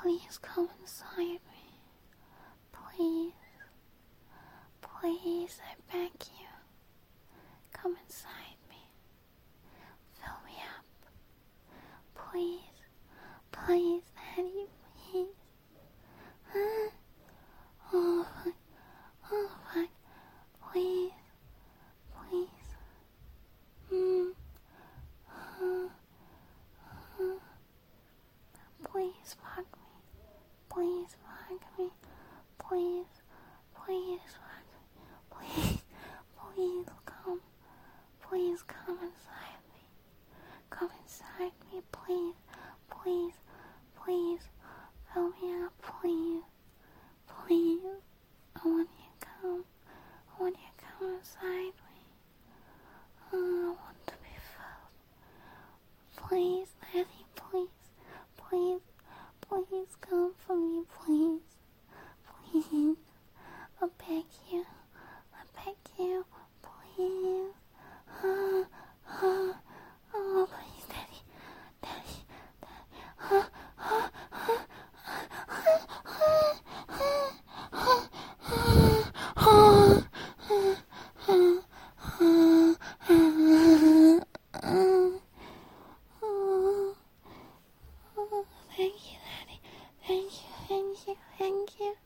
Please come inside me. Please. Please, I beg you. Come inside me. Fill me up. Please. Please, Daddy, please. Oh, fuck. Oh, fuck. Please. Please. Please fuck me. Please fuck me. Please. Please fuck me. Please. Please come. Please come inside me. Come inside me, please. Please. Please. Fill me up, please. Please. I want you to come. I want you to come inside me. I want to be filled. Please, Daddy, please. Please. Please come for me, please. Please. I beg you. I beg you. Please. Oh, please, Daddy. Daddy. Thank you, Daddy. Thank you.